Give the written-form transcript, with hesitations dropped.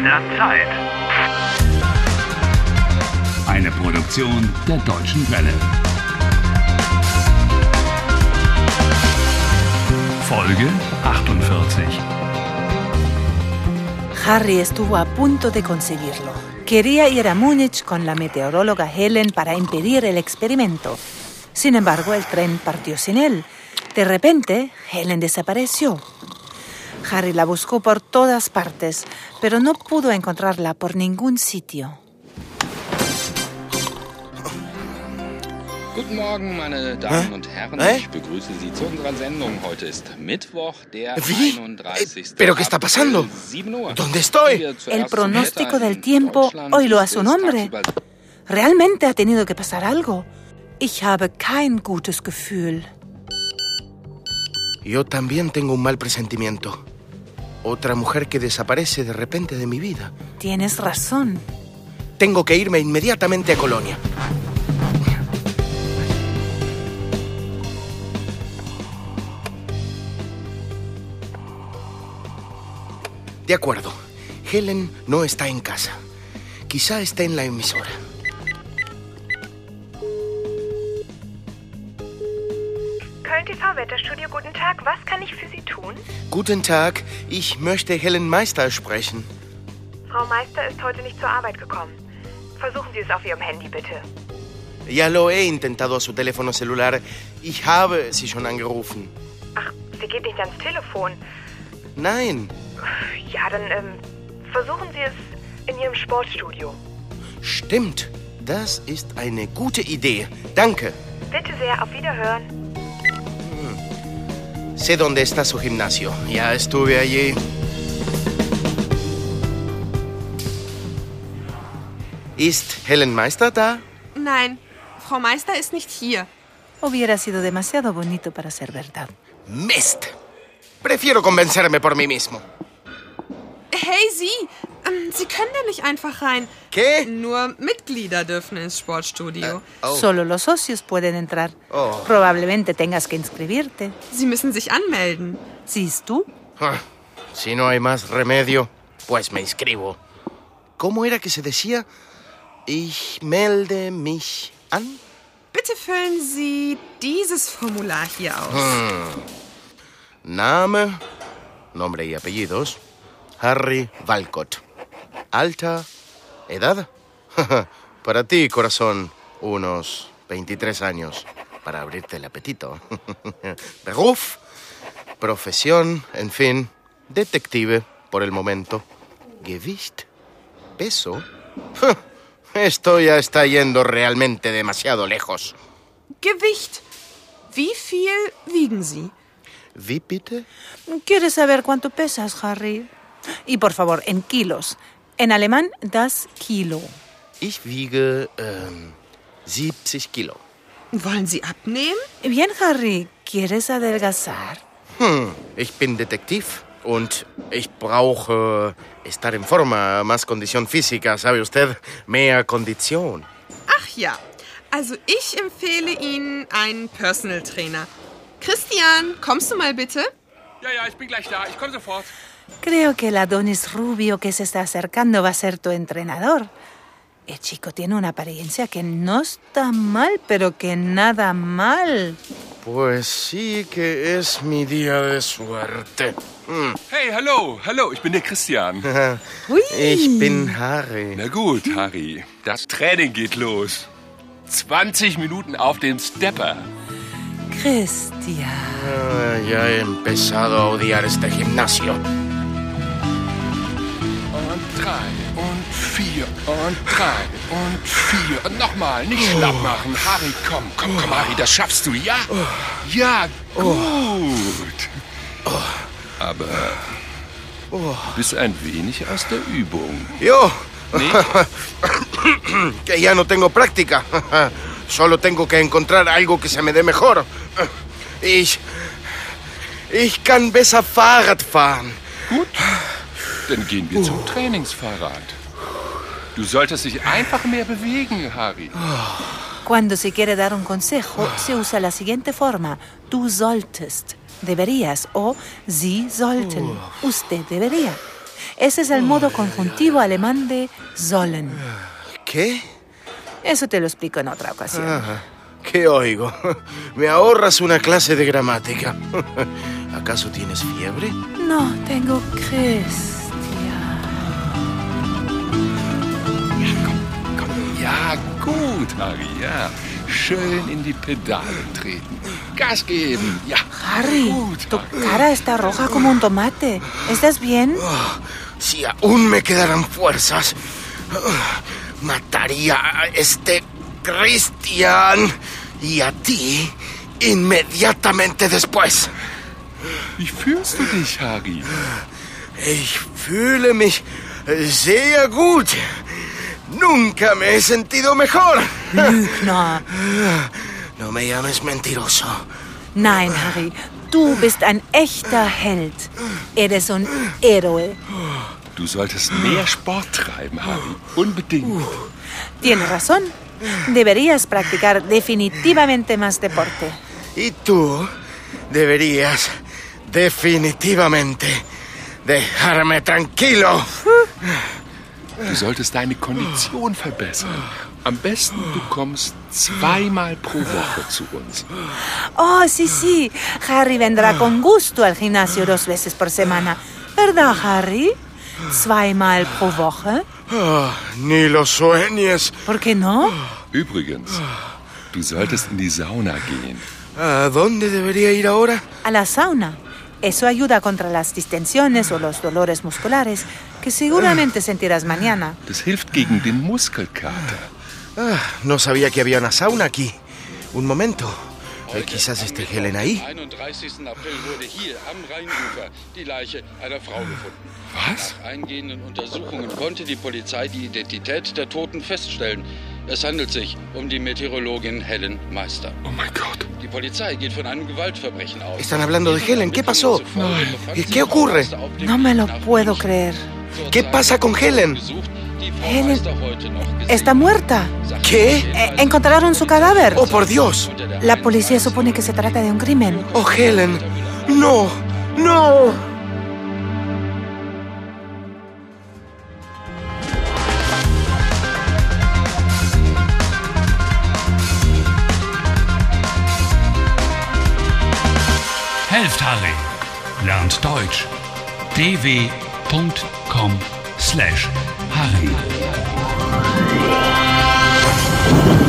der Zeit. Eine Produktion der Deutschen Welle. Folge 48. Harry estuvo a punto de conseguirlo. Quería ir a Múnich con la meteoróloga Helen para impedir el experimento. Sin embargo, el tren partió sin él. De repente, Helen desapareció. Harry la buscó por todas partes, pero no pudo encontrarla por ningún sitio. Guten Morgen, meine Damen und Herren. Ich begrüße Sie zu unserer Sendung. Heute ist Mittwoch, der 31. ¿Pero qué está pasando? ¿Dónde estoy? El pronóstico del tiempo hoy lo hace un hombre. Realmente ha tenido que pasar algo. Ich habe kein gutes Gefühl. Yo también tengo un mal presentimiento. Otra mujer que desaparece de repente de mi vida. Tienes razón. Tengo que irme inmediatamente a Colonia. De acuerdo. Helen no está en casa. Quizá esté en la emisora. Köln TV Wetterstudio, guten Tag. Was kann ich für Sie tun? Guten Tag. Ich möchte Helen Meister sprechen. Frau Meister ist heute nicht zur Arbeit gekommen. Versuchen Sie es auf Ihrem Handy, bitte. Ya lo he intentado a su teléfono celular. Ich habe sie schon angerufen. Ach, sie geht nicht ans Telefon. Nein. Ja, dann versuchen Sie es in Ihrem Sportstudio. Stimmt. Das ist eine gute Idee. Danke. Bitte sehr, auf Wiederhören. Sé dónde está su gimnasio. Ya estuve allí. ¿Ist Helen Meister da? Nein, Frau Meister ist nicht hier. Hubiera sido demasiado bonito para ser verdad. ¡Mist! Prefiero convencerme por mí mismo. Hey, Sie! Sie können da nicht einfach rein. ¿Qué? Nur Mitglieder dürfen ins Sportstudio. Solo los socios pueden entrar. Probablemente tengas que inscribirte. Sie müssen sich anmelden. ¿Siehst du? Si no hay más remedio, pues me inscribo. ¿Cómo era que se decía? Ich melde mich an. Bitte füllen Sie dieses Formular hier aus. Name, nombre y apellidos, Harry Walcott. Alta, edad. Para ti, corazón, unos 23 años, para abrirte el apetito. Beruf, profesión, en fin, detective por el momento. Gewicht, peso. Esto ya está yendo realmente demasiado lejos. Gewicht. Wie viel wiegen Sie? ¿Wie bitte? ¿Quieres saber cuánto pesas, Harry? Y por favor, en kilos. En alemán, das Kilo. Ich wiege 70 Kilo. Wollen Sie abnehmen? Bien, Harry, ¿quieres adelgazar? Ich bin Detektiv und ich brauche estar en forma, más condición física, ¿sabe usted? Mehr Kondition. Ach ja, also ich empfehle Ihnen einen Personal Trainer. Christian, kommst du mal bitte? Ja, ich bin gleich da. Ich komme sofort. Creo que el Adonis rubio que se está acercando va a ser tu entrenador. El chico tiene una apariencia que no está mal, pero que nada mal. Pues sí que es mi día de suerte. Hey, hallo, ich bin der Christian. Ich bin Harry. Na gut, Harry, das Training geht los. 20 Minuten auf dem Stepper. Christian. Ya he empezado a odiar este gimnasio. Und 3 und 4 und 3 und 4. Und nochmal, nicht schlapp machen. Harry, komm, Harry, das schaffst du, ja? Ja, gut. Aber du bist ein wenig aus der Übung. Yo. ¿Nee? Que ya no tengo práctica. Solo tengo que encontrar algo que se me dé mejor. Ich kann besser Fahrrad fahren. Gut, dann gehen wir zum Trainingsfahrrad. Du solltest dich einfach mehr bewegen, Harry. Cuando se quiere dar un consejo, se usa la siguiente forma. Du solltest, deberías o Sie sollten, usted debería. Ese es el modo conjuntivo alemán de sollen. ¿Qué? Eso te lo explico en otra ocasión. Ajá. ¿Qué oigo? Me ahorras una clase de gramática. ¿Acaso tienes fiebre? No, tengo Christian. Ja, gut, Harry, ja. Schön in die Pedale treten. Gas geben, ja. Harry, Gut, tu Harry. cara está roja como un tomate. ¿Estás bien? Si aún me quedaran fuerzas, mataría a este Christian y a ti inmediatamente después. Wie fühlst du dich, Harry? Ich fühle mich sehr gut. Nunca me he sentido mejor. Lügner. No me llames mentiroso. Nein, Harry, du bist ein echter Held. Eres un héroe. Du solltest mehr Sport treiben, Harry. Unbedingt. Tienes razón. Deberías practicar definitivamente más deporte. Y tú deberías definitivamente dejarme tranquilo. Du solltest deine Kondition verbessern. Am besten, du kommst 2-mal pro Woche zu uns. Oh, sí, sí. Harry vendrá con gusto al gimnasio 2 veces por semana. ¿Verdad, Harry? 2-mal pro Woche. Ni lo sueñes. ¿Por qué no? Übrigens, du solltest in die Sauna gehen. ¿A dónde debería ir ahora? A la sauna. Eso ayuda contra las distensiones o los dolores musculares que seguramente sentirás mañana. Das hilft gegen den Muskelkater. No sabía que había una sauna aquí. Un momento. Quizás esté Helen ahí. Am 31. April wurde hier am Rheinufer die Leiche einer Frau gefunden. Was? Nach eingehenden Untersuchungen konnte die Polizei die Identität der Toten feststellen. Es handelt sich um die Meteorologin Helen Meister. Oh mein Gott. Die Polizei geht von einem Gewaltverbrechen aus. Están hablando de Helen. ¿Qué pasó? ¿Qué ocurre? No me lo puedo creer. ¿Qué pasa con Helen? Helen está muerta. ¿Qué? Encontraron su cadáver. ¡Oh, por Dios! La policía supone que se trata de un crimen. ¡Oh, Helen! ¡No! ¡No! Helft Harry. Lernt Deutsch. dw.com/Harry.